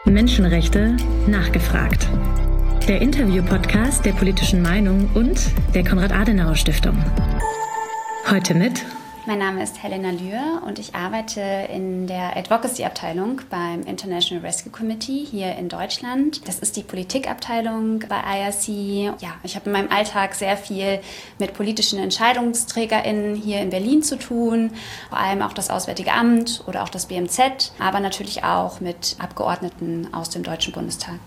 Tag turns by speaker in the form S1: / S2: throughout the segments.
S1: Menschenrechte nachgefragt. Der Interview-Podcast der Politischen Meinung und der Konrad-Adenauer-Stiftung. Heute mit...
S2: Mein Name ist Helena Lühr und ich arbeite in der Advocacy-Abteilung beim International Rescue Committee hier in Deutschland. Das ist die Politikabteilung bei IRC. Ja, ich habe in meinem Alltag sehr viel mit politischen EntscheidungsträgerInnen hier in Berlin zu tun, vor allem auch das Auswärtige Amt oder auch das BMZ, aber natürlich auch mit Abgeordneten aus dem Deutschen Bundestag.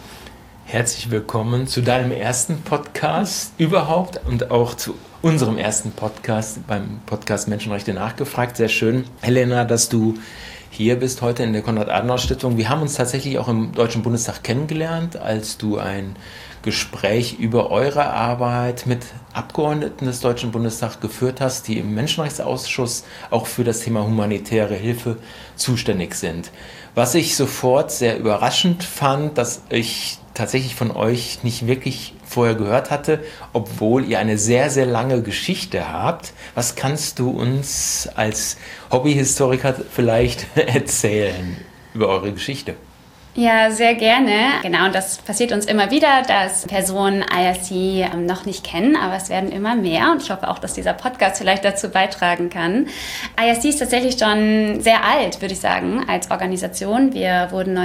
S3: Herzlich willkommen zu deinem ersten Podcast überhaupt und auch zu unserem ersten Podcast beim Podcast Menschenrechte nachgefragt. Sehr schön, Helena, dass du hier bist heute in der Konrad-Adenauer-Stiftung. Wir haben uns tatsächlich auch im Deutschen Bundestag kennengelernt, als du ein Gespräch über eure Arbeit mit Abgeordneten des Deutschen Bundestags geführt hast, die im Menschenrechtsausschuss auch für das Thema humanitäre Hilfe zuständig sind. Was ich sofort sehr überraschend fand, dass ich tatsächlich von euch nicht wirklich vorher gehört hatte, obwohl ihr eine sehr, sehr lange Geschichte habt. Was kannst du uns als Hobbyhistoriker vielleicht erzählen über eure Geschichte?
S2: Ja, sehr gerne. Genau, und das passiert uns immer wieder, dass Personen IRC noch nicht kennen, aber es werden immer mehr und ich hoffe auch, dass dieser Podcast vielleicht dazu beitragen kann. IRC ist tatsächlich schon sehr alt, würde ich sagen, als Organisation. Wir wurden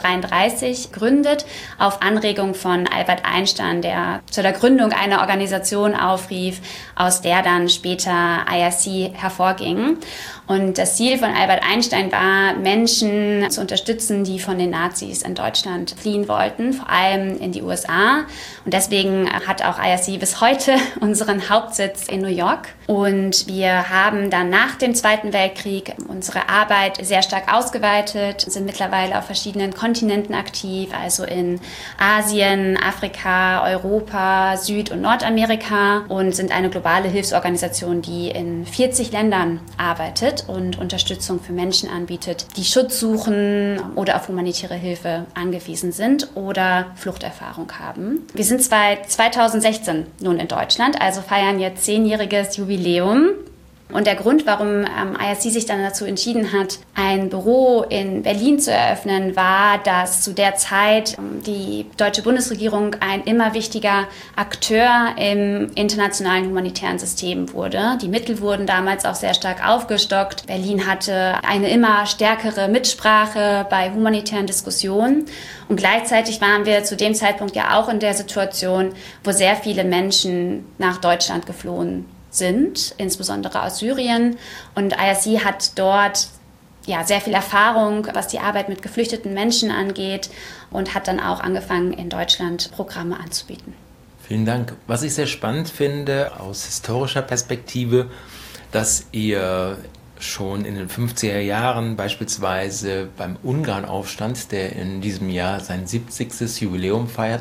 S2: 1933 gegründet auf Anregung von Albert Einstein, der zu der Gründung einer Organisation aufrief, aus der dann später IRC hervorging. Und das Ziel von Albert Einstein war, Menschen zu unterstützen, die von den Nazis in Deutschland fliehen wollten, vor allem in die USA. Und deswegen hat auch IRC bis heute unseren Hauptsitz in New York. Und wir haben dann nach dem Zweiten Weltkrieg unsere Arbeit sehr stark ausgeweitet, sind mittlerweile auf verschiedenen Kontinenten aktiv, also in Asien, Afrika, Europa, Süd- und Nordamerika und sind eine globale Hilfsorganisation, die in 40 Ländern arbeitet und Unterstützung für Menschen anbietet, die Schutz suchen oder auf humanitäre Hilfe angewiesen sind oder Fluchterfahrung haben. Wir sind seit 2016 nun in Deutschland, also feiern jetzt 10-jähriges Jubiläum. Und der Grund, warum IRC sich dann dazu entschieden hat, ein Büro in Berlin zu eröffnen, war, dass zu der Zeit die deutsche Bundesregierung ein immer wichtiger Akteur im internationalen humanitären System wurde. Die Mittel wurden damals auch sehr stark aufgestockt. Berlin hatte eine immer stärkere Mitsprache bei humanitären Diskussionen. Und gleichzeitig waren wir zu dem Zeitpunkt ja auch in der Situation, wo sehr viele Menschen nach Deutschland geflohen sind, insbesondere aus Syrien. Und IRC hat dort sehr viel Erfahrung, was die Arbeit mit geflüchteten Menschen angeht und hat dann auch angefangen, in Deutschland Programme anzubieten.
S3: Vielen Dank. Was ich sehr spannend finde aus historischer Perspektive, dass ihr schon in den 50er Jahren beispielsweise beim Ungarnaufstand, der in diesem Jahr sein 70. Jubiläum feiert,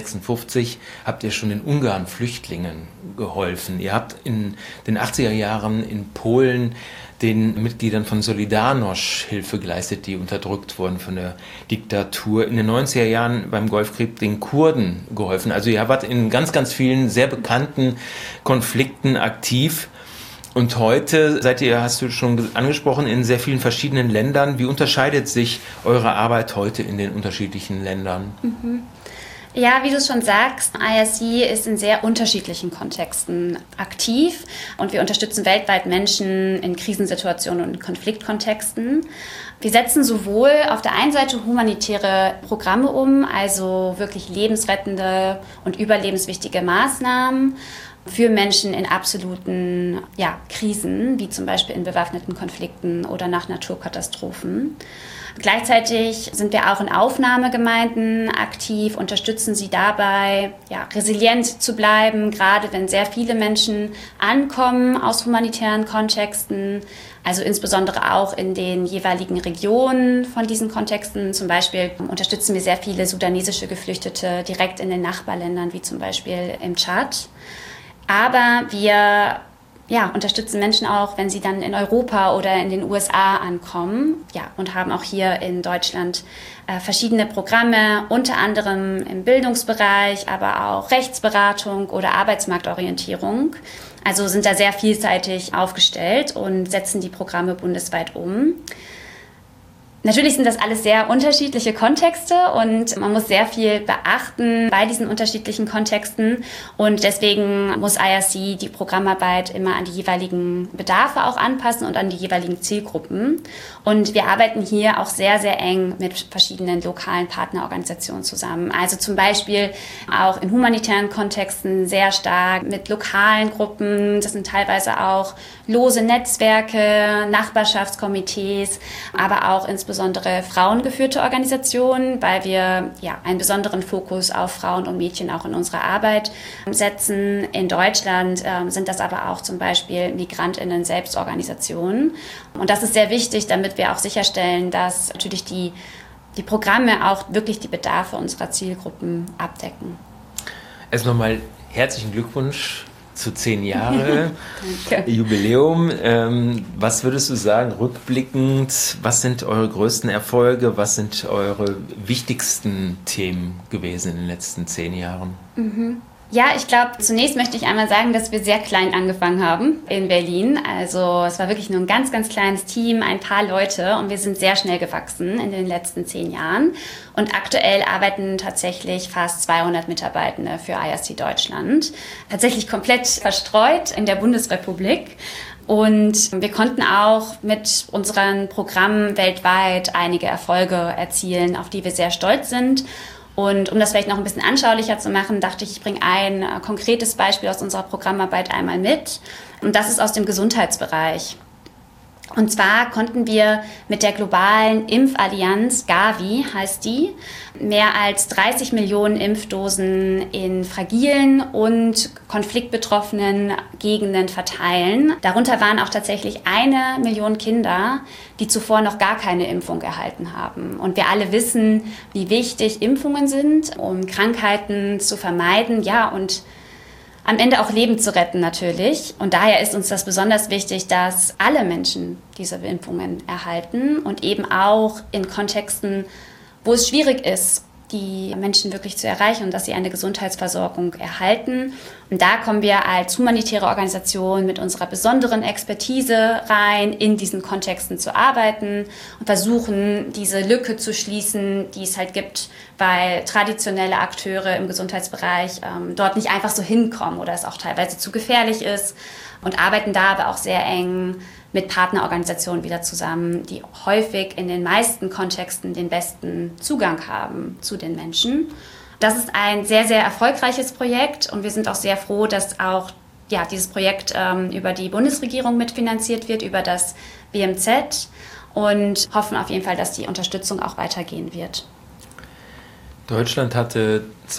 S3: 1956, habt ihr schon den Ungarn-Flüchtlingen geholfen. Ihr habt in den 80er Jahren in Polen den Mitgliedern von Solidarność Hilfe geleistet, die unterdrückt wurden von der Diktatur. In den 90er Jahren beim Golfkrieg den Kurden geholfen. Also ihr wart in ganz, ganz vielen sehr bekannten Konflikten aktiv. Und heute seid ihr, hast du schon angesprochen, in sehr vielen verschiedenen Ländern. Wie unterscheidet sich eure Arbeit heute in den unterschiedlichen Ländern?
S2: Ja, wie du schon sagst, IRC ist in sehr unterschiedlichen Kontexten aktiv und wir unterstützen weltweit Menschen in Krisensituationen und Konfliktkontexten. Wir setzen sowohl auf der einen Seite humanitäre Programme um, also wirklich lebensrettende und überlebenswichtige Maßnahmen, für Menschen in absoluten Krisen, wie zum Beispiel in bewaffneten Konflikten oder nach Naturkatastrophen. Gleichzeitig sind wir auch in Aufnahmegemeinden aktiv, unterstützen sie dabei, resilient zu bleiben, gerade wenn sehr viele Menschen ankommen aus humanitären Kontexten, also insbesondere auch in den jeweiligen Regionen von diesen Kontexten. Zum Beispiel unterstützen wir sehr viele sudanesische Geflüchtete direkt in den Nachbarländern, wie zum Beispiel im Tschad. Aber wir unterstützen Menschen auch, wenn sie dann in Europa oder in den USA ankommen. Und haben auch hier in Deutschland verschiedene Programme, unter anderem im Bildungsbereich, aber auch Rechtsberatung oder Arbeitsmarktorientierung. Also sind da sehr vielseitig aufgestellt und setzen die Programme bundesweit um. Natürlich sind das alles sehr unterschiedliche Kontexte und man muss sehr viel beachten bei diesen unterschiedlichen Kontexten und deswegen muss IRC die Programmarbeit immer an die jeweiligen Bedarfe auch anpassen und an die jeweiligen Zielgruppen. Und wir arbeiten hier auch sehr, sehr eng mit verschiedenen lokalen Partnerorganisationen zusammen. Also zum Beispiel auch in humanitären Kontexten sehr stark mit lokalen Gruppen. Das sind teilweise auch lose Netzwerke, Nachbarschaftskomitees, aber auch insbesondere frauengeführte Organisationen, weil wir einen besonderen Fokus auf Frauen und Mädchen auch in unserer Arbeit setzen. In Deutschland sind das aber auch zum Beispiel MigrantInnen-Selbstorganisationen. Und das ist sehr wichtig, damit wir auch sicherstellen, dass natürlich die Programme auch wirklich die Bedarfe unserer Zielgruppen abdecken.
S3: Erst nochmal herzlichen Glückwunsch zu 10 Jahre Jubiläum. Was würdest du sagen, rückblickend, was sind eure größten Erfolge, was sind eure wichtigsten Themen gewesen in den letzten 10 Jahren?
S2: Ja, ich glaube, zunächst möchte ich einmal sagen, dass wir sehr klein angefangen haben in Berlin. Also es war wirklich nur ein ganz, ganz kleines Team, ein paar Leute und wir sind sehr schnell gewachsen in den letzten 10 Jahren. Und aktuell arbeiten tatsächlich fast 200 Mitarbeitende für IRC Deutschland. Tatsächlich komplett verstreut in der Bundesrepublik. Und wir konnten auch mit unseren Programmen weltweit einige Erfolge erzielen, auf die wir sehr stolz sind. Und um das vielleicht noch ein bisschen anschaulicher zu machen, dachte ich bringe ein konkretes Beispiel aus unserer Programmarbeit einmal mit. Und das ist aus dem Gesundheitsbereich. Und zwar konnten wir mit der globalen Impfallianz, Gavi heißt die, mehr als 30 Millionen Impfdosen in fragilen und konfliktbetroffenen Gegenden verteilen. Darunter waren auch tatsächlich 1 Million Kinder, die zuvor noch gar keine Impfung erhalten haben. Und wir alle wissen, wie wichtig Impfungen sind, um Krankheiten zu vermeiden, und am Ende auch Leben zu retten natürlich. Und daher ist uns das besonders wichtig, dass alle Menschen diese Impfungen erhalten und eben auch in Kontexten, wo es schwierig ist, die Menschen wirklich zu erreichen und dass sie eine Gesundheitsversorgung erhalten. Und da kommen wir als humanitäre Organisation mit unserer besonderen Expertise rein, in diesen Kontexten zu arbeiten und versuchen, diese Lücke zu schließen, die es halt gibt, weil traditionelle Akteure im Gesundheitsbereich dort nicht einfach so hinkommen oder es auch teilweise zu gefährlich ist und arbeiten da aber auch sehr eng mit Partnerorganisationen wieder zusammen, die häufig in den meisten Kontexten den besten Zugang haben zu den Menschen. Das ist ein sehr, sehr erfolgreiches Projekt und wir sind auch sehr froh, dass auch dieses Projekt über die Bundesregierung mitfinanziert wird, über das BMZ und hoffen auf jeden Fall, dass die Unterstützung auch weitergehen wird.
S3: Deutschland hatte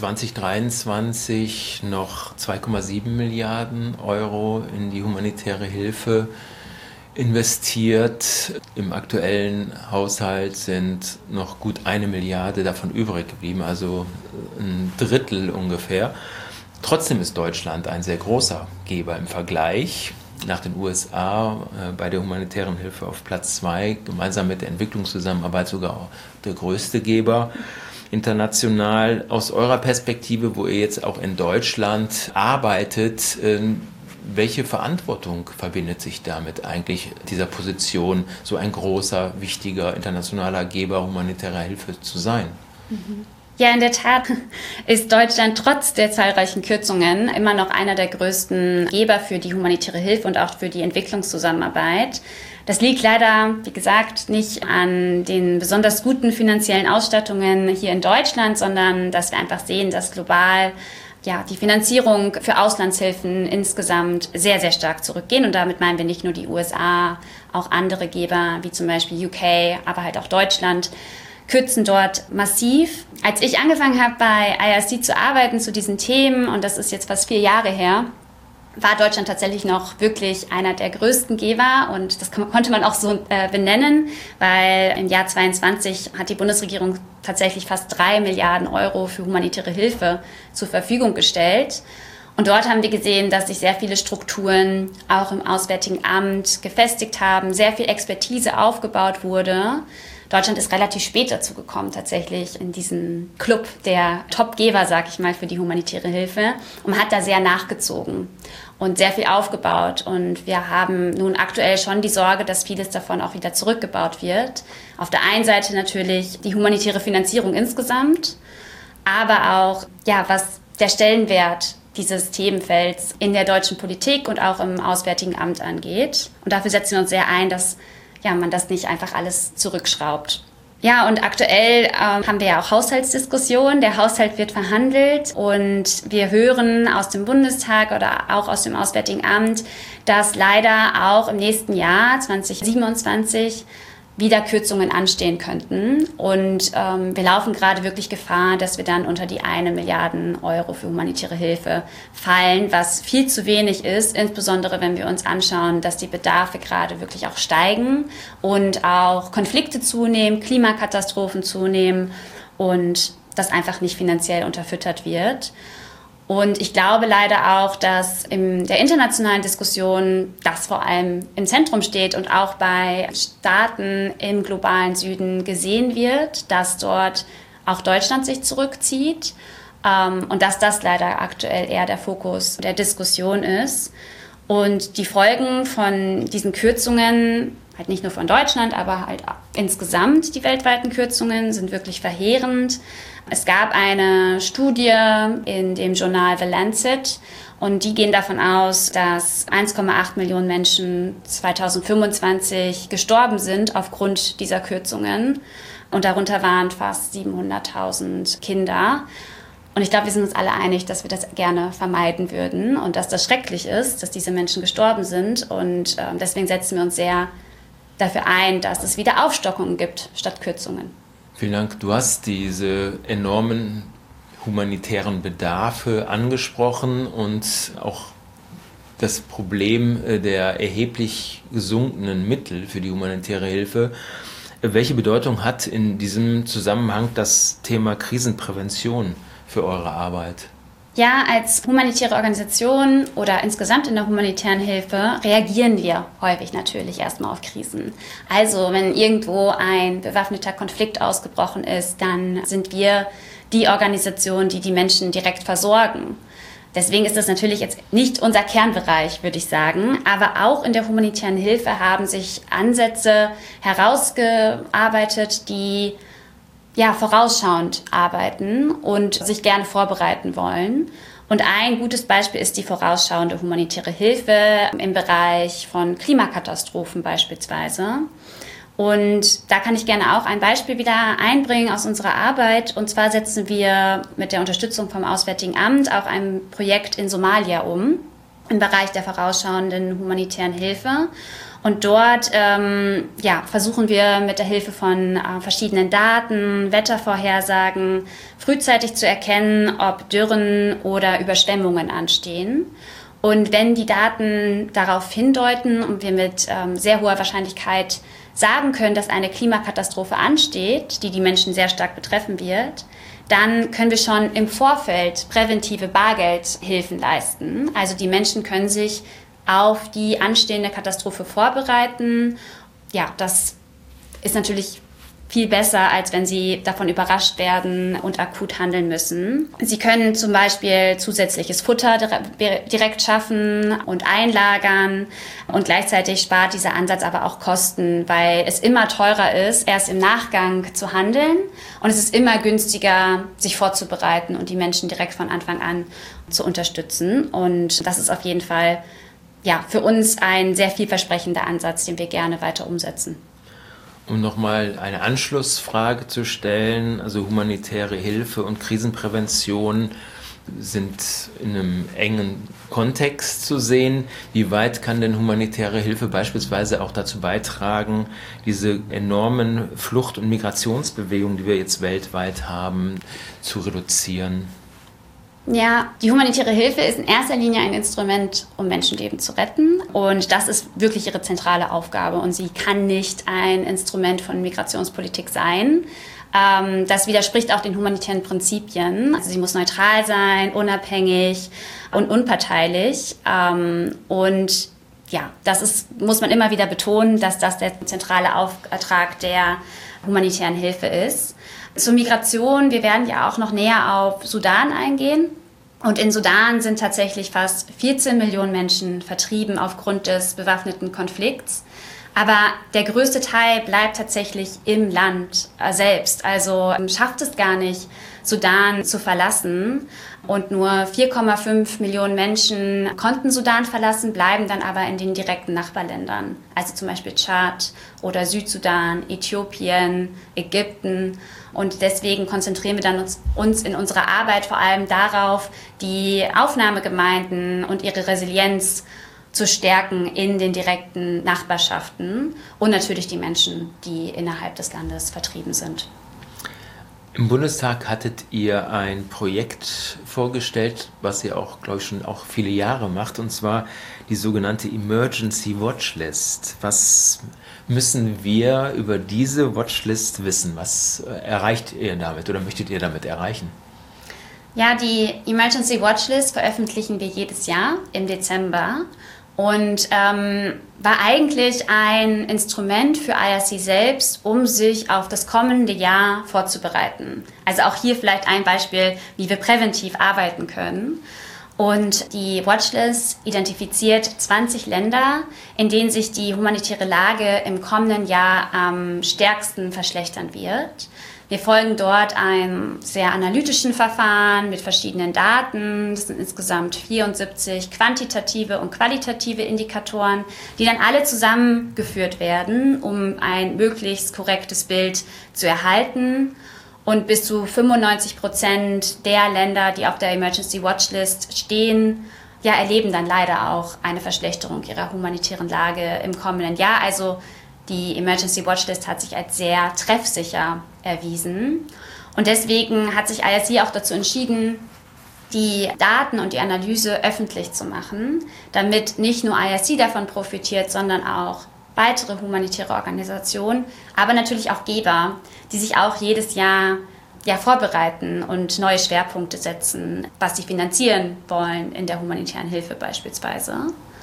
S3: 2023 noch 2,7 Milliarden Euro in die humanitäre Hilfe investiert. Im aktuellen Haushalt sind noch gut 1 Milliarde davon übrig geblieben, also ein Drittel ungefähr. Trotzdem ist Deutschland ein sehr großer Geber im Vergleich. Nach den USA bei der humanitären Hilfe auf Platz 2, gemeinsam mit der Entwicklungszusammenarbeit sogar auch der größte Geber international. Aus eurer Perspektive, wo ihr jetzt auch in Deutschland arbeitet, welche Verantwortung verbindet sich damit eigentlich, dieser Position, so ein großer, wichtiger, internationaler Geber humanitärer Hilfe zu sein?
S2: Ja, in der Tat ist Deutschland trotz der zahlreichen Kürzungen immer noch einer der größten Geber für die humanitäre Hilfe und auch für die Entwicklungszusammenarbeit. Das liegt leider, wie gesagt, nicht an den besonders guten finanziellen Ausstattungen hier in Deutschland, sondern dass wir einfach sehen, dass global die Finanzierung für Auslandshilfen insgesamt sehr, sehr stark zurückgehen. Und damit meinen wir nicht nur die USA, auch andere Geber wie zum Beispiel UK, aber halt auch Deutschland, kürzen dort massiv. Als ich angefangen habe, bei IRC zu arbeiten zu diesen Themen, und das ist jetzt fast 4 Jahre her, war Deutschland tatsächlich noch wirklich einer der größten Geber und das konnte man auch so benennen, weil im Jahr 2022 hat die Bundesregierung tatsächlich fast 3 Milliarden Euro für humanitäre Hilfe zur Verfügung gestellt. Und dort haben wir gesehen, dass sich sehr viele Strukturen auch im Auswärtigen Amt gefestigt haben, sehr viel Expertise aufgebaut wurde, Deutschland ist relativ spät dazu gekommen, tatsächlich in diesen Club der Top-Geber, sag ich mal, für die humanitäre Hilfe und hat da sehr nachgezogen und sehr viel aufgebaut. Und wir haben nun aktuell schon die Sorge, dass vieles davon auch wieder zurückgebaut wird. Auf der einen Seite natürlich die humanitäre Finanzierung insgesamt, aber auch, ja, was der Stellenwert dieses Themenfelds in der deutschen Politik und auch im Auswärtigen Amt angeht. Und dafür setzen wir uns sehr ein, dass man das nicht einfach alles zurückschraubt. Ja, und aktuell haben wir ja auch Haushaltsdiskussionen. Der Haushalt wird verhandelt und wir hören aus dem Bundestag oder auch aus dem Auswärtigen Amt, dass leider auch im nächsten Jahr 2027 wieder Kürzungen anstehen könnten. Und wir laufen gerade wirklich Gefahr, dass wir dann unter die 1 Milliarde Euro für humanitäre Hilfe fallen, was viel zu wenig ist, insbesondere wenn wir uns anschauen, dass die Bedarfe gerade wirklich auch steigen und auch Konflikte zunehmen, Klimakatastrophen zunehmen und das einfach nicht finanziell unterfüttert wird. Und ich glaube leider auch, dass in der internationalen Diskussion das vor allem im Zentrum steht und auch bei Staaten im globalen Süden gesehen wird, dass dort auch Deutschland sich zurückzieht und dass das leider aktuell eher der Fokus der Diskussion ist. Und die Folgen von diesen Kürzungen, halt nicht nur von Deutschland, aber halt insgesamt die weltweiten Kürzungen, sind wirklich verheerend. Es gab eine Studie in dem Journal The Lancet und die gehen davon aus, dass 1,8 Millionen Menschen 2025 gestorben sind aufgrund dieser Kürzungen und darunter waren fast 700.000 Kinder. Und ich glaube, wir sind uns alle einig, dass wir das gerne vermeiden würden und dass das schrecklich ist, dass diese Menschen gestorben sind. Und deswegen setzen wir uns sehr dafür ein, dass es wieder Aufstockungen gibt statt Kürzungen.
S3: Vielen Dank. Du hast diese enormen humanitären Bedarfe angesprochen und auch das Problem der erheblich gesunkenen Mittel für die humanitäre Hilfe. Welche Bedeutung hat in diesem Zusammenhang das Thema Krisenprävention für eure Arbeit?
S2: Ja, als humanitäre Organisation oder insgesamt in der humanitären Hilfe reagieren wir häufig natürlich erstmal auf Krisen. Also wenn irgendwo ein bewaffneter Konflikt ausgebrochen ist, dann sind wir die Organisation, die die Menschen direkt versorgen. Deswegen ist das natürlich jetzt nicht unser Kernbereich, würde ich sagen. Aber auch in der humanitären Hilfe haben sich Ansätze herausgearbeitet, die vorausschauend arbeiten und sich gerne vorbereiten wollen. Und ein gutes Beispiel ist die vorausschauende humanitäre Hilfe im Bereich von Klimakatastrophen beispielsweise. Und da kann ich gerne auch ein Beispiel wieder einbringen aus unserer Arbeit. Und zwar setzen wir mit der Unterstützung vom Auswärtigen Amt auch ein Projekt in Somalia um, im Bereich der vorausschauenden humanitären Hilfe. Und dort versuchen wir mit der Hilfe von verschiedenen Daten, Wettervorhersagen frühzeitig zu erkennen, ob Dürren oder Überschwemmungen anstehen. Und wenn die Daten darauf hindeuten und wir mit sehr hoher Wahrscheinlichkeit sagen können, dass eine Klimakatastrophe ansteht, die die Menschen sehr stark betreffen wird, dann können wir schon im Vorfeld präventive Bargeldhilfen leisten. Also die Menschen können sich auf die anstehende Katastrophe vorbereiten. Ja, das ist natürlich viel besser, als wenn sie davon überrascht werden und akut handeln müssen. Sie können zum Beispiel zusätzliches Futter direkt schaffen und einlagern und gleichzeitig spart dieser Ansatz aber auch Kosten, weil es immer teurer ist, erst im Nachgang zu handeln und es ist immer günstiger, sich vorzubereiten und die Menschen direkt von Anfang an zu unterstützen. Und das ist auf jeden Fall für uns ein sehr vielversprechender Ansatz, den wir gerne weiter umsetzen.
S3: Um nochmal eine Anschlussfrage zu stellen, also humanitäre Hilfe und Krisenprävention sind in einem engen Kontext zu sehen. Wie weit kann denn humanitäre Hilfe beispielsweise auch dazu beitragen, diese enormen Flucht- und Migrationsbewegungen, die wir jetzt weltweit haben, zu reduzieren?
S2: Ja, die humanitäre Hilfe ist in erster Linie ein Instrument, um Menschenleben zu retten. Und das ist wirklich ihre zentrale Aufgabe. Und sie kann nicht ein Instrument von Migrationspolitik sein. Das widerspricht auch den humanitären Prinzipien. Also sie muss neutral sein, unabhängig und unparteilich. Und ja, muss man immer wieder betonen, dass das der zentrale Auftrag der humanitären Hilfe ist. Zur Migration, wir werden ja auch noch näher auf Sudan eingehen. Und in Sudan sind tatsächlich fast 14 Millionen Menschen vertrieben aufgrund des bewaffneten Konflikts. Aber der größte Teil bleibt tatsächlich im Land selbst. Also schafft es gar nicht, Sudan zu verlassen. Und nur 4,5 Millionen Menschen konnten Sudan verlassen, bleiben dann aber in den direkten Nachbarländern. Also zum Beispiel Tschad oder Südsudan, Äthiopien, Ägypten. Und deswegen konzentrieren wir dann uns in unserer Arbeit vor allem darauf, die Aufnahmegemeinden und ihre Resilienz zu stärken in den direkten Nachbarschaften und natürlich die Menschen, die innerhalb des Landes vertrieben sind.
S3: Im Bundestag hattet ihr ein Projekt vorgestellt, was ihr auch, glaube ich, schon auch viele Jahre macht, und zwar die sogenannte Emergency Watchlist. Was müssen wir über diese Watchlist wissen? Was erreicht ihr damit oder möchtet ihr damit erreichen?
S2: Ja, die Emergency Watchlist veröffentlichen wir jedes Jahr im Dezember. Und war eigentlich ein Instrument für IRC selbst, um sich auf das kommende Jahr vorzubereiten. Also auch hier vielleicht ein Beispiel, wie wir präventiv arbeiten können. Und die Watchlist identifiziert 20 Länder, in denen sich die humanitäre Lage im kommenden Jahr am stärksten verschlechtern wird. Wir folgen dort einem sehr analytischen Verfahren mit verschiedenen Daten. Das sind insgesamt 74 quantitative und qualitative Indikatoren, die dann alle zusammengeführt werden, um ein möglichst korrektes Bild zu erhalten. Und bis zu 95% der Länder, die auf der Emergency Watchlist stehen, ja, erleben dann leider auch eine Verschlechterung ihrer humanitären Lage im kommenden Jahr. Also die Emergency Watchlist hat sich als sehr treffsicher erwiesen. Und deswegen hat sich IRC auch dazu entschieden, die Daten und die Analyse öffentlich zu machen, damit nicht nur IRC davon profitiert, sondern auch weitere humanitäre Organisationen, aber natürlich auch Geber, die sich auch jedes Jahr vorbereiten und neue Schwerpunkte setzen, was sie finanzieren wollen in der humanitären Hilfe beispielsweise.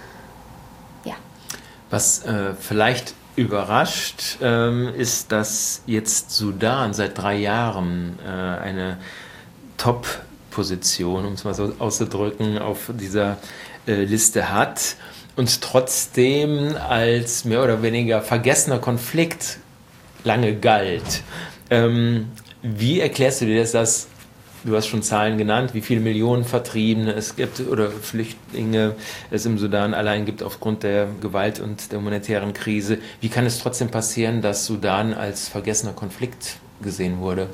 S2: Ja.
S3: Was vielleicht überrascht, ist, dass jetzt Sudan seit 3 Jahren eine Top-Position, um es mal so auszudrücken, auf dieser Liste hat und trotzdem als mehr oder weniger vergessener Konflikt lange galt. Wie erklärst du dir das? Du hast schon Zahlen genannt, wie viele Millionen Vertriebene es gibt oder Flüchtlinge es im Sudan allein gibt aufgrund der Gewalt und der humanitären Krise. Wie kann es trotzdem passieren, dass Sudan als vergessener Konflikt gesehen wurde?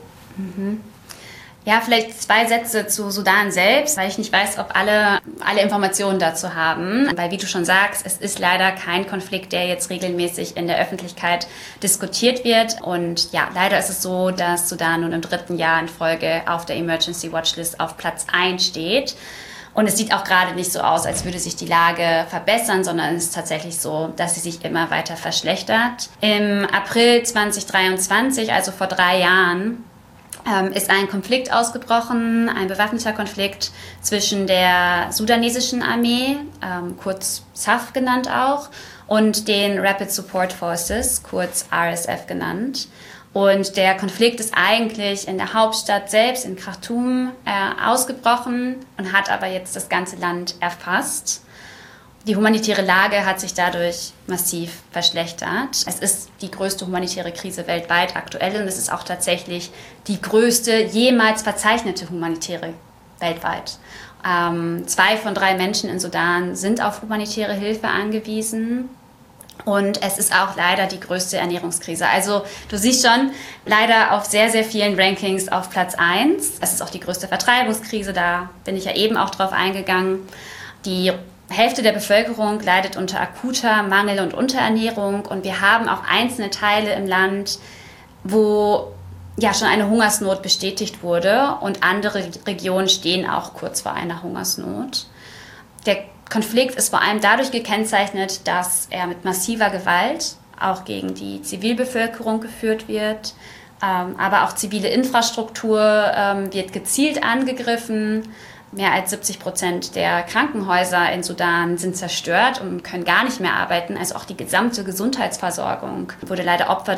S2: Ja, vielleicht 2 Sätze zu Sudan selbst, weil ich nicht weiß, ob alle Informationen dazu haben. Weil, wie du schon sagst, es ist leider kein Konflikt, der jetzt regelmäßig in der Öffentlichkeit diskutiert wird. Und ja, leider ist es so, dass Sudan nun im 3. Jahr in Folge auf der Emergency Watchlist auf Platz 1 steht. Und es sieht auch gerade nicht so aus, als würde sich die Lage verbessern, sondern es ist tatsächlich so, dass sie sich immer weiter verschlechtert. Im April 2023, also vor 3 Jahren, ist ein Konflikt ausgebrochen, ein bewaffneter Konflikt zwischen der sudanesischen Armee, kurz SAF genannt auch, und den Rapid Support Forces, kurz RSF genannt. Und der Konflikt ist eigentlich in der Hauptstadt selbst, in Khartoum, ausgebrochen und hat aber jetzt das ganze Land erfasst. Die humanitäre Lage hat sich dadurch massiv verschlechtert. Es ist die größte humanitäre Krise weltweit aktuell und es ist auch tatsächlich die größte jemals verzeichnete humanitäre weltweit. 2 von 3 Menschen in Sudan sind auf humanitäre Hilfe angewiesen. Und es ist auch leider die größte Ernährungskrise. Also du siehst schon, leider auf sehr, sehr vielen Rankings auf Platz 1. Es ist auch die größte Vertreibungskrise, da bin ich ja eben auch drauf eingegangen. Die Hälfte der Bevölkerung leidet unter akuter Mangel- und Unterernährung. Und wir haben auch einzelne Teile im Land, wo ja schon eine Hungersnot bestätigt wurde. Und andere Regionen stehen auch kurz vor einer Hungersnot. Der Konflikt ist vor allem dadurch gekennzeichnet, dass er mit massiver Gewalt auch gegen die Zivilbevölkerung geführt wird. Aber auch zivile Infrastruktur wird gezielt angegriffen. Mehr als 70% der Krankenhäuser in Sudan sind zerstört und können gar nicht mehr arbeiten. Also auch die gesamte Gesundheitsversorgung wurde leider Opfer des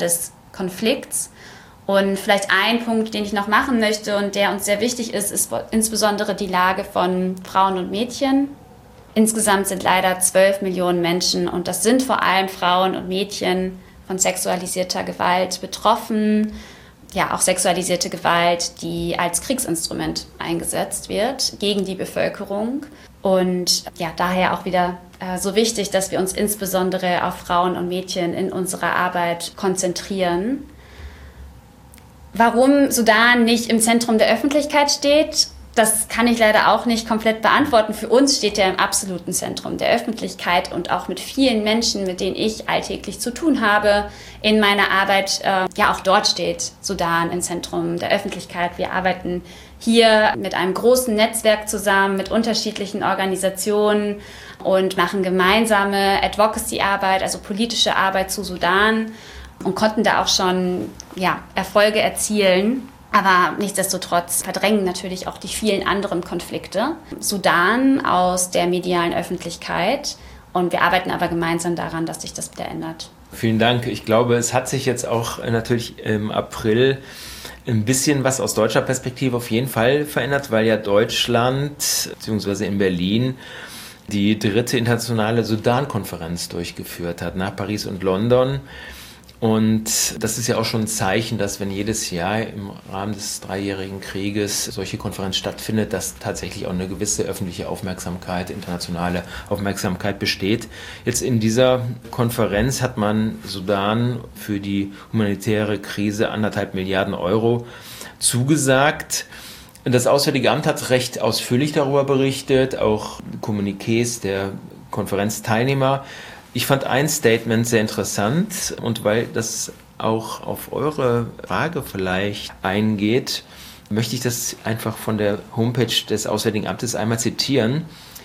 S2: Konflikts. Und vielleicht ein Punkt, den ich noch machen möchte und der uns sehr wichtig ist, ist insbesondere die Lage von Frauen und Mädchen. Insgesamt sind leider 12 Millionen Menschen, und das sind vor allem Frauen und Mädchen, von sexualisierter Gewalt betroffen. Ja, auch sexualisierte Gewalt, die als Kriegsinstrument eingesetzt wird gegen die Bevölkerung. Und ja, daher auch wieder so wichtig, dass wir uns insbesondere auf Frauen und Mädchen in unserer Arbeit konzentrieren. Warum Sudan nicht im Zentrum der Öffentlichkeit steht, das kann ich leider auch nicht komplett beantworten. Für uns steht er im absoluten Zentrum der Öffentlichkeit und auch mit vielen Menschen, mit denen ich alltäglich zu tun habe in meiner Arbeit. Ja, auch dort steht Sudan im Zentrum der Öffentlichkeit. Wir arbeiten hier mit einem großen Netzwerk zusammen, mit unterschiedlichen Organisationen und machen gemeinsame Advocacy-Arbeit, also politische Arbeit zu Sudan, und konnten da auch schon Erfolge erzielen. Aber nichtsdestotrotz verdrängen natürlich auch die vielen anderen Konflikte Sudan aus der medialen Öffentlichkeit. Und wir arbeiten aber gemeinsam daran, dass sich das wieder ändert.
S3: Vielen Dank. Ich glaube, es hat sich jetzt auch natürlich im April ein bisschen was aus deutscher Perspektive auf jeden Fall verändert, weil ja Deutschland bzw. in Berlin die 3. internationale Sudan-Konferenz durchgeführt hat, nach Paris und London. Und das ist ja auch schon ein Zeichen, dass wenn jedes Jahr im Rahmen des 3-jährigen Krieges solche Konferenz stattfindet, dass tatsächlich auch eine gewisse öffentliche Aufmerksamkeit, internationale Aufmerksamkeit besteht. Jetzt in dieser Konferenz hat man Sudan für die humanitäre Krise 1,5 Milliarden Euro zugesagt. Das Auswärtige Amt hat recht ausführlich darüber berichtet, auch Kommuniqués der Konferenzteilnehmer. Ich fand ein Statement sehr interessant, und weil das auch auf eure Frage vielleicht eingeht, möchte ich das einfach von der Homepage des Auswärtigen Amtes einmal zitieren.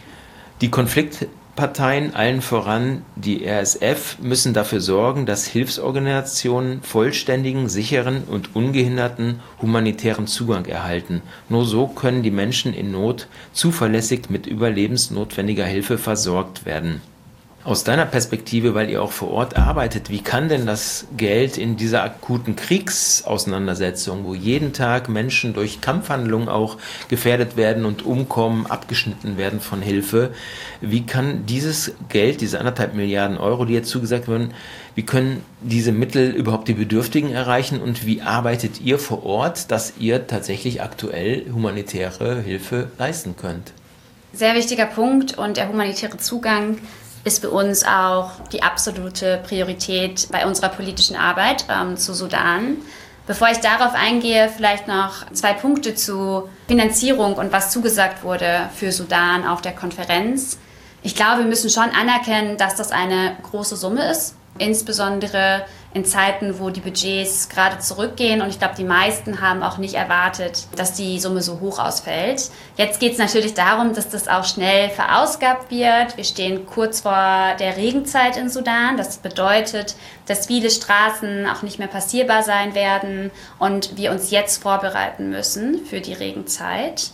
S3: Die Konfliktparteien, allen voran die RSF, müssen dafür sorgen, dass Hilfsorganisationen vollständigen, sicheren und ungehinderten humanitären Zugang erhalten. Nur so können die Menschen in Not zuverlässig mit überlebensnotwendiger Hilfe versorgt werden. Aus deiner Perspektive, weil ihr auch vor Ort arbeitet, wie kann denn das Geld in dieser akuten Kriegsauseinandersetzung, wo jeden Tag Menschen durch Kampfhandlungen auch gefährdet werden und umkommen, abgeschnitten werden von Hilfe, wie kann dieses Geld, diese 1,5 Milliarden Euro, die jetzt zugesagt werden, wie können diese Mittel überhaupt die Bedürftigen erreichen, und wie arbeitet ihr vor Ort, dass ihr tatsächlich aktuell humanitäre Hilfe leisten könnt?
S2: Sehr wichtiger Punkt, und der humanitäre Zugang ist für uns auch die absolute Priorität bei unserer politischen Arbeit zu Sudan. Bevor ich darauf eingehe, vielleicht noch 2 Punkte zu Finanzierung und was zugesagt wurde für Sudan auf der Konferenz. Ich glaube, wir müssen schon anerkennen, dass das eine große Summe ist, insbesondere in Zeiten, wo die Budgets gerade zurückgehen. Und ich glaube, die meisten haben auch nicht erwartet, dass die Summe so hoch ausfällt. Jetzt geht es natürlich darum, dass das auch schnell verausgabt wird. Wir stehen kurz vor der Regenzeit in Sudan. Das bedeutet, dass viele Straßen auch nicht mehr passierbar sein werden und wir uns jetzt vorbereiten müssen für die Regenzeit.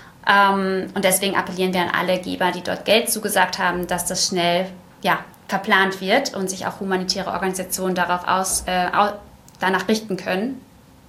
S2: Und deswegen appellieren wir an alle Geber, die dort Geld zugesagt haben, dass das schnell verplant wird und sich auch humanitäre Organisationen danach richten können.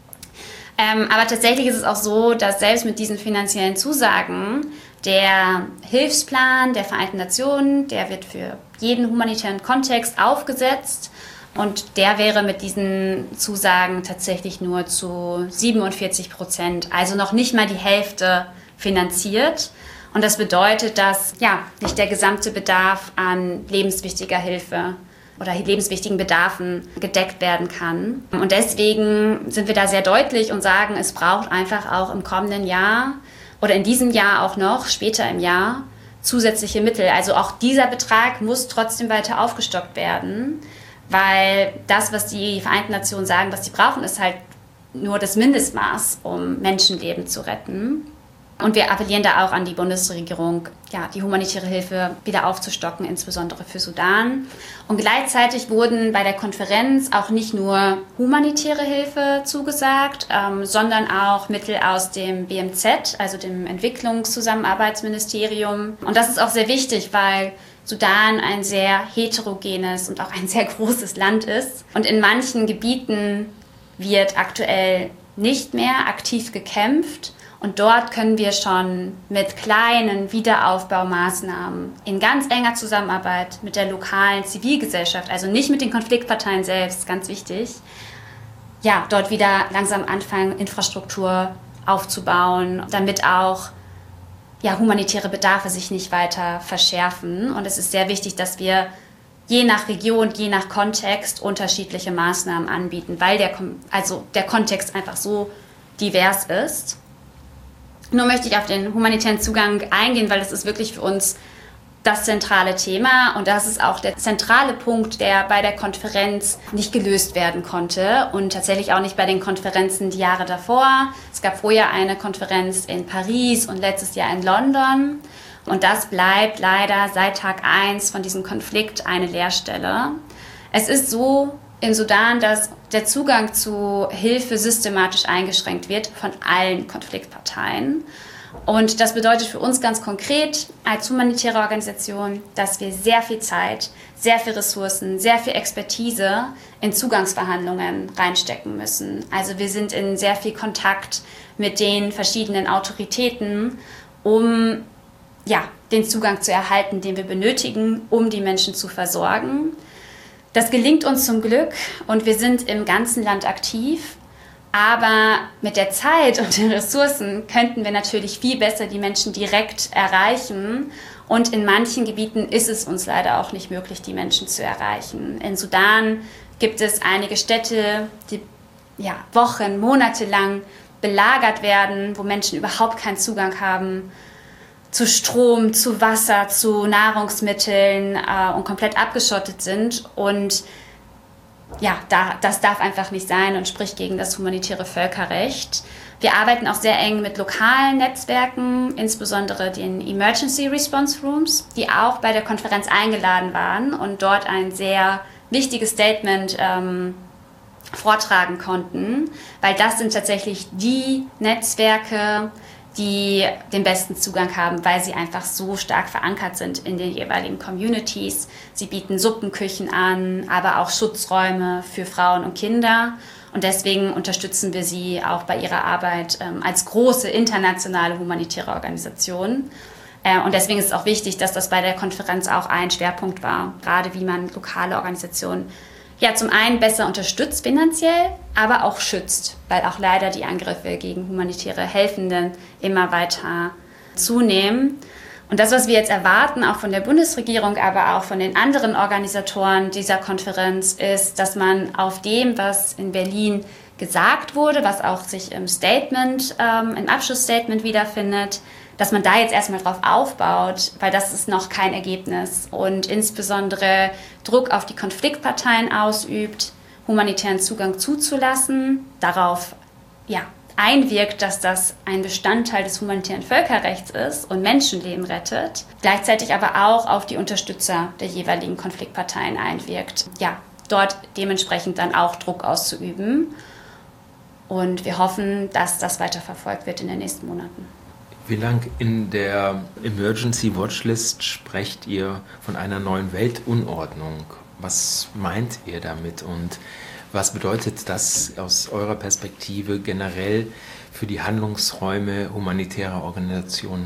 S2: Aber tatsächlich ist es auch so, dass selbst mit diesen finanziellen Zusagen der Hilfsplan der Vereinten Nationen, der wird für jeden humanitären Kontext aufgesetzt, und der wäre mit diesen Zusagen tatsächlich nur zu 47%, also noch nicht mal die Hälfte finanziert. Und das bedeutet, dass nicht der gesamte Bedarf an lebenswichtiger Hilfe oder lebenswichtigen Bedarfen gedeckt werden kann. Und deswegen sind wir da sehr deutlich und sagen, es braucht einfach auch im kommenden Jahr oder in diesem Jahr auch noch, später im Jahr, zusätzliche Mittel. Also auch dieser Betrag muss trotzdem weiter aufgestockt werden, weil das, was die Vereinten Nationen sagen, was sie brauchen, ist halt nur das Mindestmaß, um Menschenleben zu retten. Und wir appellieren da auch an die Bundesregierung, die humanitäre Hilfe wieder aufzustocken, insbesondere für Sudan. Und gleichzeitig wurden bei der Konferenz auch nicht nur humanitäre Hilfe zugesagt, sondern auch Mittel aus dem BMZ, also dem Entwicklungszusammenarbeitsministerium. Und das ist auch sehr wichtig, weil Sudan ein sehr heterogenes und auch ein sehr großes Land ist. Und in manchen Gebieten wird aktuell nicht mehr aktiv gekämpft. Und dort können wir schon mit kleinen Wiederaufbaumaßnahmen in ganz enger Zusammenarbeit mit der lokalen Zivilgesellschaft, also nicht mit den Konfliktparteien selbst, ganz wichtig, dort wieder langsam anfangen, Infrastruktur aufzubauen, damit auch humanitäre Bedarfe sich nicht weiter verschärfen. Und es ist sehr wichtig, dass wir je nach Region, je nach Kontext unterschiedliche Maßnahmen anbieten, weil der Kontext einfach so divers ist. Nur möchte ich auf den humanitären Zugang eingehen, weil das ist wirklich für uns das zentrale Thema und das ist auch der zentrale Punkt, der bei der Konferenz nicht gelöst werden konnte und tatsächlich auch nicht bei den Konferenzen die Jahre davor. Es gab vorher eine Konferenz in Paris und letztes Jahr in London und das bleibt leider seit Tag 1 von diesem Konflikt eine Leerstelle. Es ist so im Sudan, dass der Zugang zu Hilfe systematisch eingeschränkt wird von allen Konfliktparteien. Und das bedeutet für uns ganz konkret als humanitäre Organisation, dass wir sehr viel Zeit, sehr viel Ressourcen, sehr viel Expertise in Zugangsverhandlungen reinstecken müssen. Also wir sind in sehr viel Kontakt mit den verschiedenen Autoritäten, um den Zugang zu erhalten, den wir benötigen, um die Menschen zu versorgen. Das gelingt uns zum Glück und wir sind im ganzen Land aktiv. Aber mit der Zeit und den Ressourcen könnten wir natürlich viel besser die Menschen direkt erreichen. Und in manchen Gebieten ist es uns leider auch nicht möglich, die Menschen zu erreichen. In Sudan gibt es einige Städte, die Wochen, Monate lang belagert werden, wo Menschen überhaupt keinen Zugang haben zu Strom, zu Wasser, zu Nahrungsmitteln und komplett abgeschottet sind. Und das darf einfach nicht sein und spricht gegen das humanitäre Völkerrecht. Wir arbeiten auch sehr eng mit lokalen Netzwerken, insbesondere den Emergency Response Rooms, die auch bei der Konferenz eingeladen waren und dort ein sehr wichtiges Statement vortragen konnten, weil das sind tatsächlich die Netzwerke, die den besten Zugang haben, weil sie einfach so stark verankert sind in den jeweiligen Communities. Sie bieten Suppenküchen an, aber auch Schutzräume für Frauen und Kinder. Und deswegen unterstützen wir sie auch bei ihrer Arbeit als große internationale humanitäre Organisation. Und deswegen ist es auch wichtig, dass das bei der Konferenz auch ein Schwerpunkt war, gerade wie man lokale Organisationen zum einen besser unterstützt finanziell, aber auch schützt, weil auch leider die Angriffe gegen humanitäre Helfenden immer weiter zunehmen. Und das, was wir jetzt erwarten, auch von der Bundesregierung, aber auch von den anderen Organisatoren dieser Konferenz, ist, dass man auf dem, was in Berlin gesagt wurde, was auch sich im Statement, im Abschlussstatement wiederfindet, dass man da jetzt erstmal drauf aufbaut, weil das ist noch kein Ergebnis und insbesondere Druck auf die Konfliktparteien ausübt, humanitären Zugang zuzulassen, darauf einwirkt, dass das ein Bestandteil des humanitären Völkerrechts ist und Menschenleben rettet, gleichzeitig aber auch auf die Unterstützer der jeweiligen Konfliktparteien einwirkt, dort dementsprechend dann auch Druck auszuüben. Und wir hoffen, dass das weiter verfolgt wird in den nächsten Monaten.
S3: Wie lang in der Emergency Watchlist sprecht ihr von einer neuen Weltunordnung? Was meint ihr damit und was bedeutet das aus eurer Perspektive generell für die Handlungsräume humanitärer Organisationen?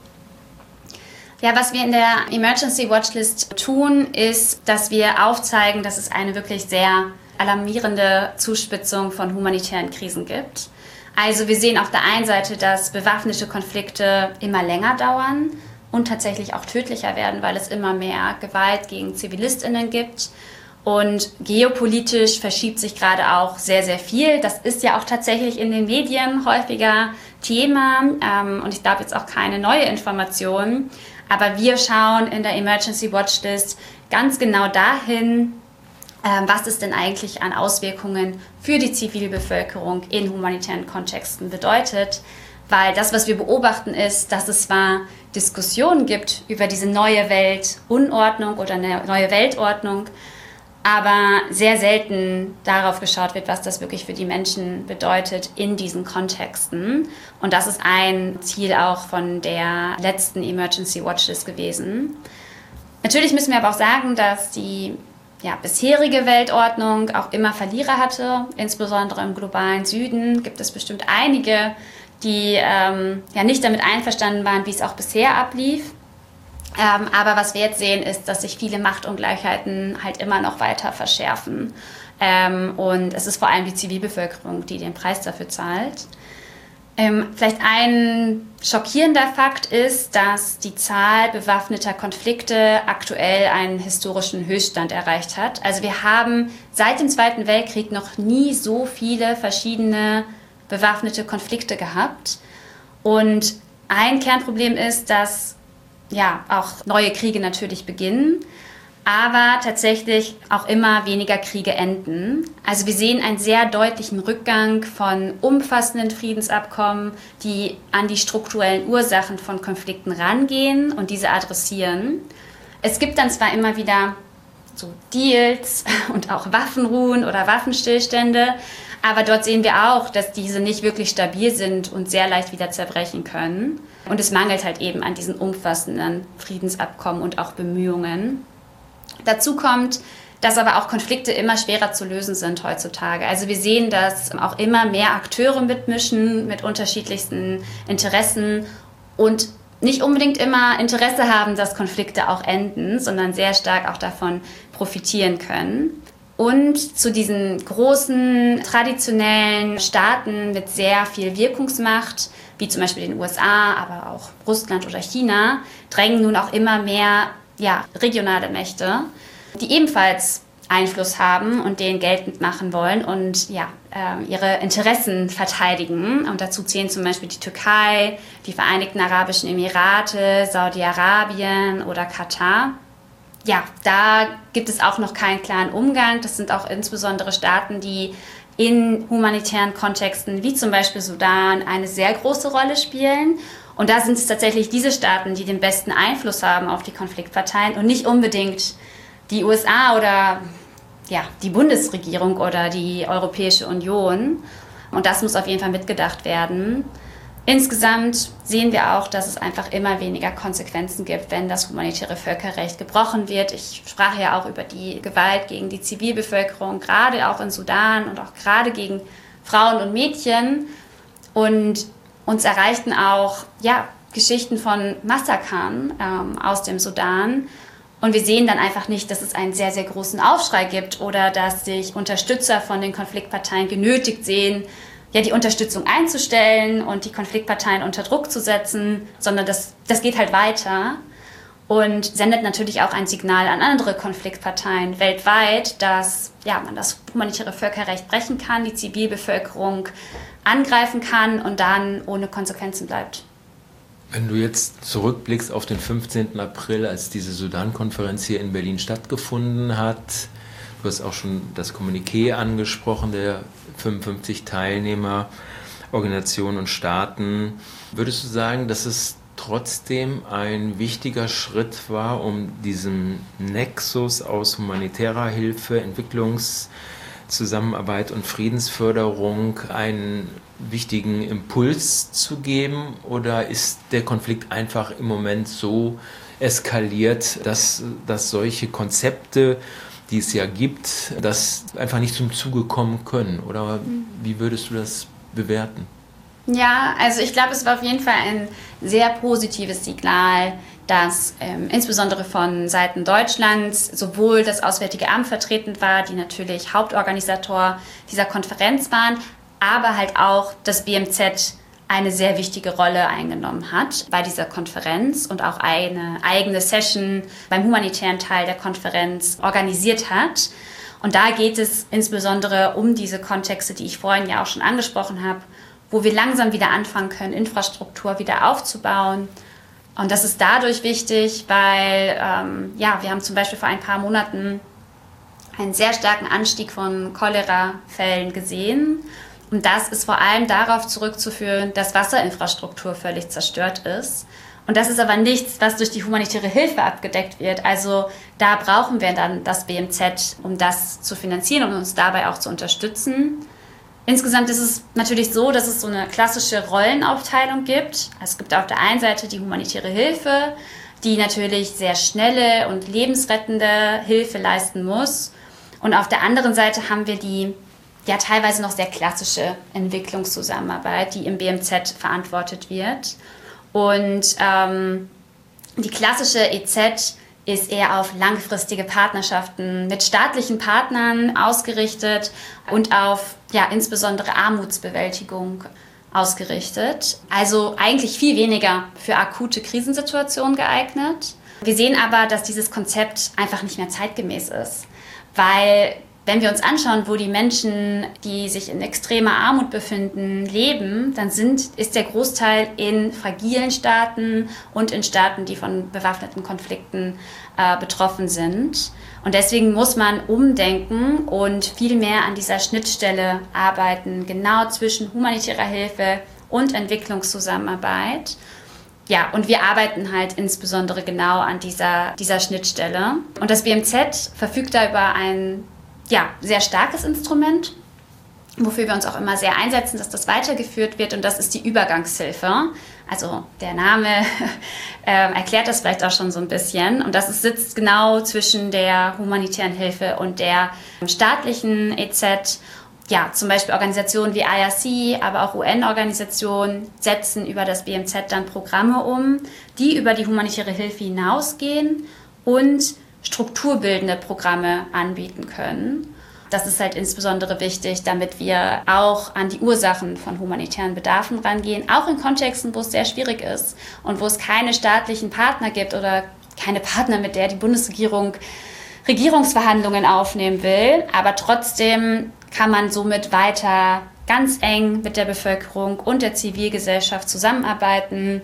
S2: Ja, was wir in der Emergency Watchlist tun, ist, dass wir aufzeigen, dass es eine wirklich sehr alarmierende Zuspitzung von humanitären Krisen gibt. Also wir sehen auf der einen Seite, dass bewaffnete Konflikte immer länger dauern und tatsächlich auch tödlicher werden, weil es immer mehr Gewalt gegen ZivilistInnen gibt. Und geopolitisch verschiebt sich gerade auch sehr, sehr viel. Das ist ja auch tatsächlich in den Medien häufiger Thema und ich glaube jetzt auch keine neue Information. Aber wir schauen in der Emergency Watchlist ganz genau dahin, was es denn eigentlich an Auswirkungen für die Zivilbevölkerung in humanitären Kontexten bedeutet, Weil das, was wir beobachten, ist, dass es zwar Diskussionen gibt über diese neue Weltunordnung oder eine neue Weltordnung, aber sehr selten darauf geschaut wird, was das wirklich für die Menschen bedeutet in diesen Kontexten. Und das ist ein Ziel auch von der letzten Emergency Watchlist gewesen. Natürlich müssen wir aber auch sagen, dass die bisherige Weltordnung auch immer Verlierer hatte. Insbesondere im globalen Süden gibt es bestimmt einige, die nicht damit einverstanden waren, wie es auch bisher ablief. Aber was wir jetzt sehen, ist, dass sich viele Machtungleichheiten halt immer noch weiter verschärfen. Und es ist vor allem die Zivilbevölkerung, die den Preis dafür zahlt. Vielleicht ein schockierender Fakt ist, dass die Zahl bewaffneter Konflikte aktuell einen historischen Höchststand erreicht hat. Also wir haben seit dem Zweiten Weltkrieg noch nie so viele verschiedene bewaffnete Konflikte gehabt. Und ein Kernproblem ist, dass auch neue Kriege natürlich beginnen, aber tatsächlich auch immer weniger Kriege enden. Also wir sehen einen sehr deutlichen Rückgang von umfassenden Friedensabkommen, die an die strukturellen Ursachen von Konflikten rangehen und diese adressieren. Es gibt dann zwar immer wieder so Deals und auch Waffenruhen oder Waffenstillstände, aber dort sehen wir auch, dass diese nicht wirklich stabil sind und sehr leicht wieder zerbrechen können. Und es mangelt halt eben an diesen umfassenden Friedensabkommen und auch Bemühungen. Dazu kommt, dass aber auch Konflikte immer schwerer zu lösen sind heutzutage. Also wir sehen, dass auch immer mehr Akteure mitmischen mit unterschiedlichsten Interessen und nicht unbedingt immer Interesse haben, dass Konflikte auch enden, sondern sehr stark auch davon profitieren können. Und zu diesen großen, traditionellen Staaten mit sehr viel Wirkungsmacht, wie zum Beispiel den USA, aber auch Russland oder China, drängen nun auch immer mehr regionale Mächte, die ebenfalls Einfluss haben und den geltend machen wollen und ihre Interessen verteidigen. Und dazu zählen zum Beispiel die Türkei, die Vereinigten Arabischen Emirate, Saudi-Arabien oder Katar. Ja, da gibt es auch noch keinen klaren Umgang. Das sind auch insbesondere Staaten, die in humanitären Kontexten, wie zum Beispiel Sudan, eine sehr große Rolle spielen. Und da sind es tatsächlich diese Staaten, die den besten Einfluss haben auf die Konfliktparteien und nicht unbedingt die USA oder die Bundesregierung oder die Europäische Union. Und das muss auf jeden Fall mitgedacht werden. Insgesamt sehen wir auch, dass es einfach immer weniger Konsequenzen gibt, wenn das humanitäre Völkerrecht gebrochen wird. Ich sprach ja auch über die Gewalt gegen die Zivilbevölkerung, gerade auch in Sudan und auch gerade gegen Frauen und Mädchen. Und uns erreichten auch Geschichten von Massakern aus dem Sudan. Und wir sehen dann einfach nicht, dass es einen sehr, sehr großen Aufschrei gibt oder dass sich Unterstützer von den Konfliktparteien genötigt sehen, die Unterstützung einzustellen und die Konfliktparteien unter Druck zu setzen, sondern das geht halt weiter und sendet natürlich auch ein Signal an andere Konfliktparteien weltweit, dass man das humanitäre Völkerrecht brechen kann, die Zivilbevölkerung angreifen kann und dann ohne Konsequenzen bleibt.
S3: Wenn du jetzt zurückblickst auf den 15. April, als diese Sudan-Konferenz hier in Berlin stattgefunden hat, du hast auch schon das Kommuniqué angesprochen, der 55 Teilnehmer, Organisationen und Staaten. Würdest du sagen, dass es trotzdem ein wichtiger Schritt war, um diesem Nexus aus humanitärer Hilfe, Entwicklungszusammenarbeit und Friedensförderung einen wichtigen Impuls zu geben? Oder ist der Konflikt einfach im Moment so eskaliert, dass solche Konzepte, die es ja gibt, das einfach nicht zum Zuge kommen können? Oder wie würdest du das bewerten?
S2: Ja, also ich glaube, es war auf jeden Fall ein sehr positives Signal, dass insbesondere von Seiten Deutschlands sowohl das Auswärtige Amt vertreten war, die natürlich Hauptorganisator dieser Konferenz waren, aber halt auch das BMZ eine sehr wichtige Rolle eingenommen hat bei dieser Konferenz und auch eine eigene Session beim humanitären Teil der Konferenz organisiert hat. Und da geht es insbesondere um diese Kontexte, die ich vorhin ja auch schon angesprochen habe, wo wir langsam wieder anfangen können, Infrastruktur wieder aufzubauen. Und das ist dadurch wichtig, weil wir haben zum Beispiel vor ein paar Monaten einen sehr starken Anstieg von Cholera-Fällen gesehen. Und das ist vor allem darauf zurückzuführen, dass Wasserinfrastruktur völlig zerstört ist. Und das ist aber nichts, was durch die humanitäre Hilfe abgedeckt wird. Also da brauchen wir dann das BMZ, um das zu finanzieren und uns dabei auch zu unterstützen. Insgesamt ist es natürlich so, dass es so eine klassische Rollenaufteilung gibt. Also es gibt auf der einen Seite die humanitäre Hilfe, die natürlich sehr schnelle und lebensrettende Hilfe leisten muss. Und auf der anderen Seite haben wir die ja teilweise noch sehr klassische Entwicklungszusammenarbeit, die im BMZ verantwortet wird. Und die klassische EZ ist eher auf langfristige Partnerschaften mit staatlichen Partnern ausgerichtet und auf insbesondere Armutsbewältigung ausgerichtet. Also eigentlich viel weniger für akute Krisensituationen geeignet. Wir sehen aber, dass dieses Konzept einfach nicht mehr zeitgemäß ist, weil wenn wir uns anschauen, wo die Menschen, die sich in extremer Armut befinden, leben, dann ist der Großteil in fragilen Staaten und in Staaten, die von bewaffneten Konflikten betroffen sind. Und deswegen muss man umdenken und viel mehr an dieser Schnittstelle arbeiten, genau zwischen humanitärer Hilfe und Entwicklungszusammenarbeit. Ja, und wir arbeiten halt insbesondere genau an dieser Schnittstelle. Und das BMZ verfügt da über ein sehr starkes Instrument, wofür wir uns auch immer sehr einsetzen, dass das weitergeführt wird, und das ist die Übergangshilfe. Also der Name erklärt das vielleicht auch schon so ein bisschen, und das sitzt genau zwischen der humanitären Hilfe und der staatlichen EZ. Ja, zum Beispiel Organisationen wie IRC, aber auch UN-Organisationen setzen über das BMZ dann Programme um, die über die humanitäre Hilfe hinausgehen und strukturbildende Programme anbieten können. Das ist halt insbesondere wichtig, damit wir auch an die Ursachen von humanitären Bedarfen rangehen, auch in Kontexten, wo es sehr schwierig ist und wo es keine staatlichen Partner gibt oder keine Partner, mit der die Bundesregierung Regierungsverhandlungen aufnehmen will. Aber trotzdem kann man somit weiter ganz eng mit der Bevölkerung und der Zivilgesellschaft zusammenarbeiten,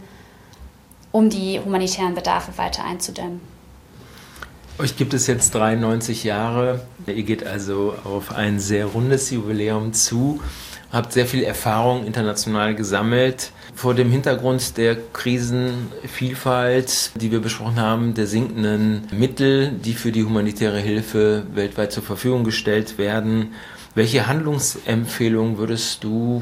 S2: um die humanitären Bedarfe weiter einzudämmen.
S3: Euch gibt es jetzt 93 Jahre. Ihr geht also auf ein sehr rundes Jubiläum zu, habt sehr viel Erfahrung international gesammelt. Vor dem Hintergrund der Krisenvielfalt, die wir besprochen haben, der sinkenden Mittel, die für die humanitäre Hilfe weltweit zur Verfügung gestellt werden, welche Handlungsempfehlungen würdest du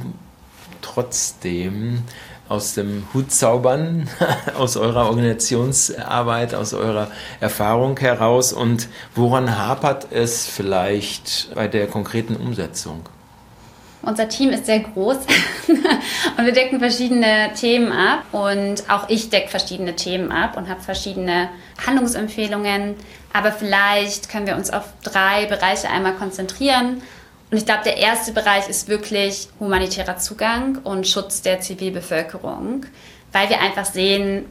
S3: trotzdem aus dem Hut zaubern, aus eurer Organisationsarbeit, aus eurer Erfahrung heraus, und woran hapert es vielleicht bei der konkreten Umsetzung?
S2: Unser Team ist sehr groß und wir decken verschiedene Themen ab, und auch ich decke verschiedene Themen ab und habe verschiedene Handlungsempfehlungen, aber vielleicht können wir uns auf 3 Bereiche einmal konzentrieren. Und ich glaube, der erste Bereich ist wirklich humanitärer Zugang und Schutz der Zivilbevölkerung, weil wir einfach sehen,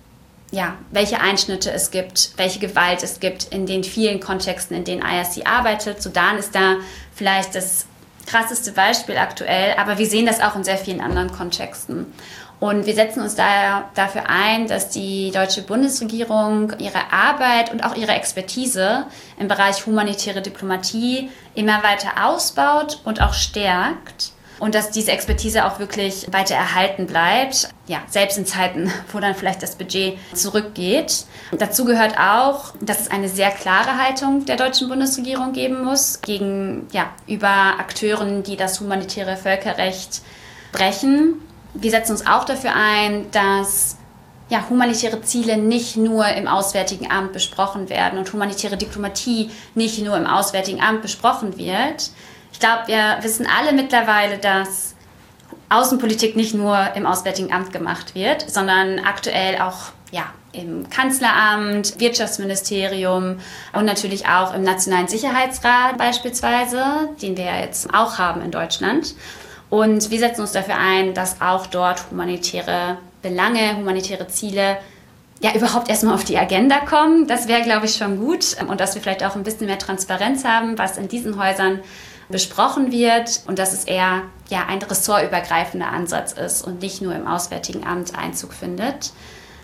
S2: welche Einschnitte es gibt, welche Gewalt es gibt in den vielen Kontexten, in denen IRC arbeitet. Sudan ist da vielleicht das krasseste Beispiel aktuell, aber wir sehen das auch in sehr vielen anderen Kontexten. Und wir setzen uns daher dafür ein, dass die deutsche Bundesregierung ihre Arbeit und auch ihre Expertise im Bereich humanitäre Diplomatie immer weiter ausbaut und auch stärkt. Und dass diese Expertise auch wirklich weiter erhalten bleibt, selbst in Zeiten, wo dann vielleicht das Budget zurückgeht. Und dazu gehört auch, dass es eine sehr klare Haltung der deutschen Bundesregierung geben muss gegenüber Akteuren, die das humanitäre Völkerrecht brechen. Wir setzen uns auch dafür ein, dass humanitäre Ziele nicht nur im Auswärtigen Amt besprochen werden und humanitäre Diplomatie nicht nur im Auswärtigen Amt besprochen wird. Ich glaube, wir wissen alle mittlerweile, dass Außenpolitik nicht nur im Auswärtigen Amt gemacht wird, sondern aktuell auch im Kanzleramt, Wirtschaftsministerium und natürlich auch im Nationalen Sicherheitsrat beispielsweise, den wir ja jetzt auch haben in Deutschland. Und wir setzen uns dafür ein, dass auch dort humanitäre Belange, humanitäre Ziele überhaupt erstmal auf die Agenda kommen. Das wäre, glaube ich, schon gut. Und dass wir vielleicht auch ein bisschen mehr Transparenz haben, was in diesen Häusern besprochen wird. Und dass es eher ein ressortübergreifender Ansatz ist und nicht nur im Auswärtigen Amt Einzug findet.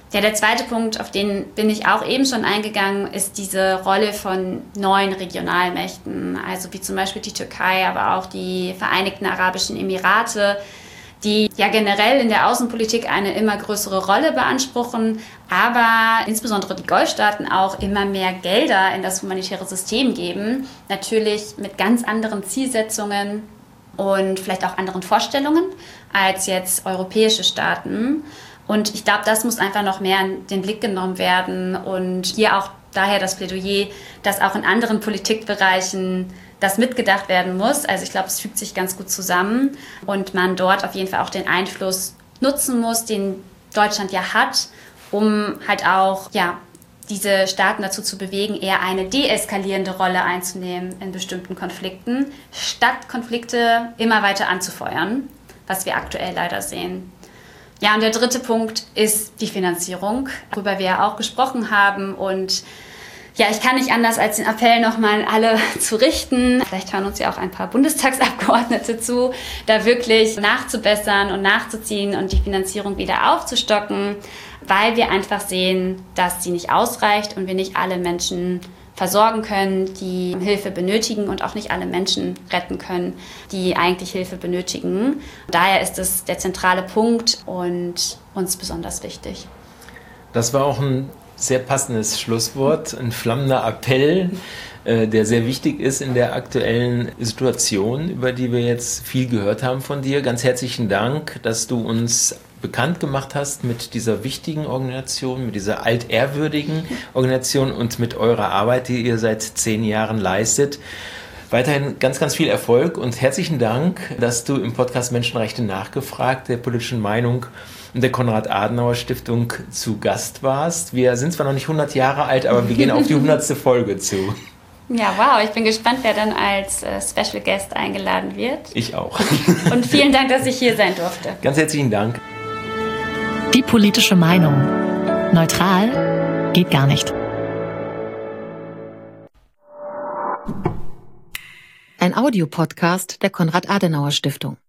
S2: Ja, der zweite Punkt, auf den bin ich auch eben schon eingegangen, ist diese Rolle von neuen Regionalmächten, also wie zum Beispiel die Türkei, aber auch die Vereinigten Arabischen Emirate, die ja generell in der Außenpolitik eine immer größere Rolle beanspruchen, aber insbesondere die Golfstaaten auch immer mehr Gelder in das humanitäre System geben, natürlich mit ganz anderen Zielsetzungen und vielleicht auch anderen Vorstellungen als jetzt europäische Staaten. Und ich glaube, das muss einfach noch mehr in den Blick genommen werden und hier auch daher das Plädoyer, dass auch in anderen Politikbereichen das mitgedacht werden muss. Also ich glaube, es fügt sich ganz gut zusammen und man dort auf jeden Fall auch den Einfluss nutzen muss, den Deutschland ja hat, um halt auch diese Staaten dazu zu bewegen, eher eine deeskalierende Rolle einzunehmen in bestimmten Konflikten, statt Konflikte immer weiter anzufeuern, was wir aktuell leider sehen. Ja, und der dritte Punkt ist die Finanzierung, worüber wir ja auch gesprochen haben. Und ja, ich kann nicht anders, als den Appell nochmal an alle zu richten. Vielleicht hören uns ja auch ein paar Bundestagsabgeordnete zu, da wirklich nachzubessern und nachzuziehen und die Finanzierung wieder aufzustocken, weil wir einfach sehen, dass sie nicht ausreicht und wir nicht alle Menschen versorgen können, die Hilfe benötigen und auch nicht alle Menschen retten können, die eigentlich Hilfe benötigen. Daher ist es der zentrale Punkt und uns besonders wichtig.
S3: Das war auch ein sehr passendes Schlusswort, ein flammender Appell, der sehr wichtig ist in der aktuellen Situation, über die wir jetzt viel gehört haben von dir. Ganz herzlichen Dank, dass du uns bekannt gemacht hast mit dieser wichtigen Organisation, mit dieser altehrwürdigen Organisation und mit eurer Arbeit, die ihr seit 10 Jahren leistet. Weiterhin ganz, ganz viel Erfolg und herzlichen Dank, dass du im Podcast Menschenrechte nachgefragt, der politischen Meinung und der Konrad-Adenauer-Stiftung zu Gast warst. Wir sind zwar noch nicht 100 Jahre alt, aber wir gehen auf die 100. Folge zu.
S2: Ja, wow, ich bin gespannt, wer dann als Special Guest eingeladen wird.
S3: Ich auch.
S2: Und vielen Dank, dass ich hier sein durfte.
S3: Ganz herzlichen Dank.
S1: Die politische Meinung. Neutral geht gar nicht.
S4: Ein Audiopodcast der Konrad-Adenauer-Stiftung.